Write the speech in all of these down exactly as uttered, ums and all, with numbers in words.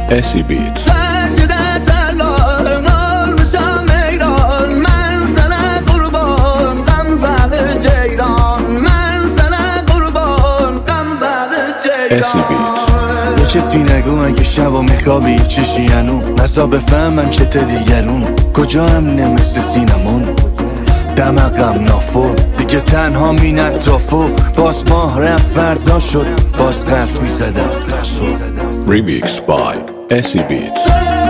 اسی بیت. اسی بیت. یه کسی نگو اگه شبا میخوابی چشی هنو نسا بفهمم که تا دیگرون کجا هم نمسه سینمون دمقم نافو دیگه تنها مین اطرافو باز ماه رفت فردا شد باز قلب میزدم ریمیکس بای اسی بیت.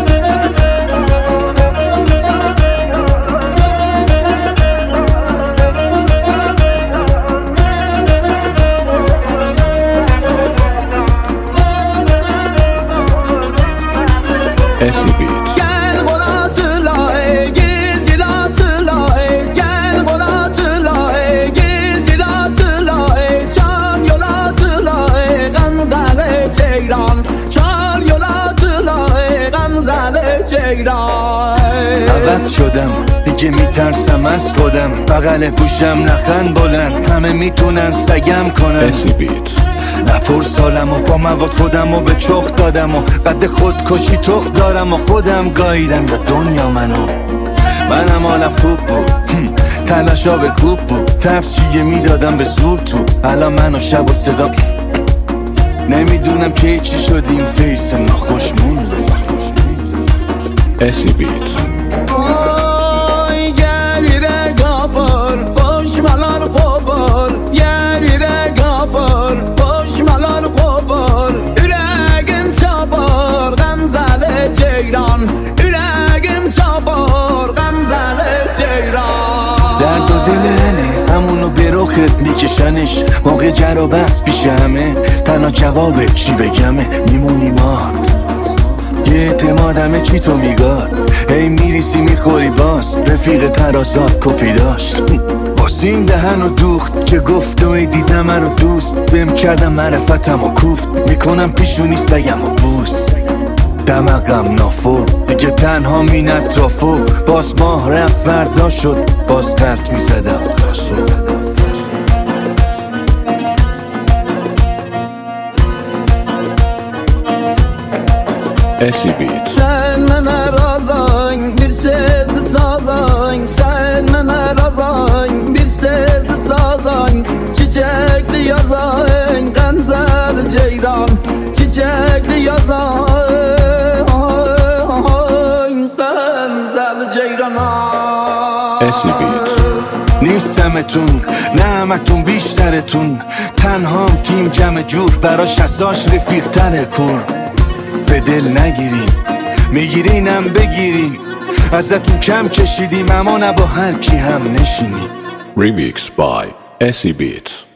اسی بیت. Gel kola tülay, gel dila tülay, gel kola tülay, gel dila tülay, çal yola tülay, gamzale ceyran, çal yola tülay, gamzale ceyran. عوض شدم دیگه میترسم از خودم بغل پوشم لخن بلند همه میتونن سگم کنن اسی بیت. نپر سالم و با مواد خودم و به چخ دادم و قد خودکشی تخ دارم و خودم گاییدم یا دنیا منو منم حالم خوب بود تلاشا به کوب بود تفسیه میدادم به زور تو الان منو شب و صدا نمیدونم که چی شدیم فیس ناخوشمون اسی بیت. Oy gel yine kapır, koşmalar kopar, gel yine kapır, koşmalar kopar, yüreğim çapar, gamzele ceyran, yüreğim çapar, gamzele ceyran. درد و دل هنه همونو به رخت میکشنش موقع جر و بحث پیش همه تنها جواب چی بگمه میمونی مات یه اعتمادمه چی تو میگاد هی میریسی میخوری باز رفیق ترازات کپی داشت باسیم دهن و دوخت که گفت و دیدم رو دوست بهم کردم معرفتم و کوفت میکنم پیشونی سگم و بوس دمقم نافور دیگه تنها مین اطرافو باز ماه رفت فردا شد باز قلب میزدم اسی بیت. Sen mənə razan, bir sezdi sazan, sen mənə razan, bir sezdi sazan, çiçekli yazan, qəmzəli ceyran, çiçekli yazan, qəmzəli ceyran. اسی بیت. نیستمتون نه همتون بیشترتون تنهام تیم جمع جور براش اساش رفیق تره کور به دل نگیرین میگیرینم بگیرین ازتون کم کشیدیم اما نه با هر کی هم نشینیم ریمیکس بای اسی بیت.